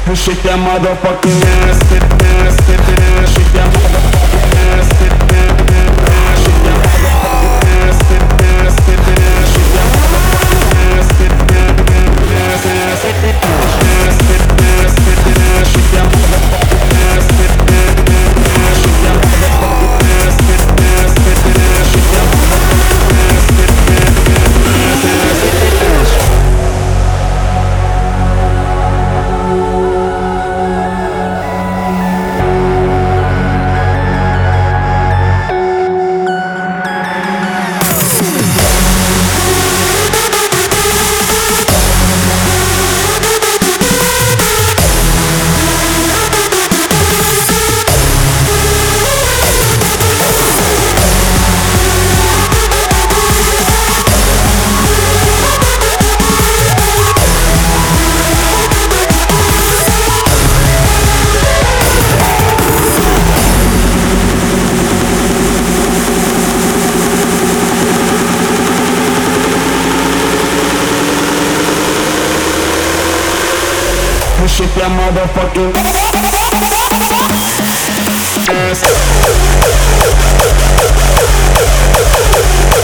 Shake that motherfucking ass, shake that motherfucking ass, shake that motherfucking ass, shake that motherfucking ass, shake that motherfucking ass, shake that ass.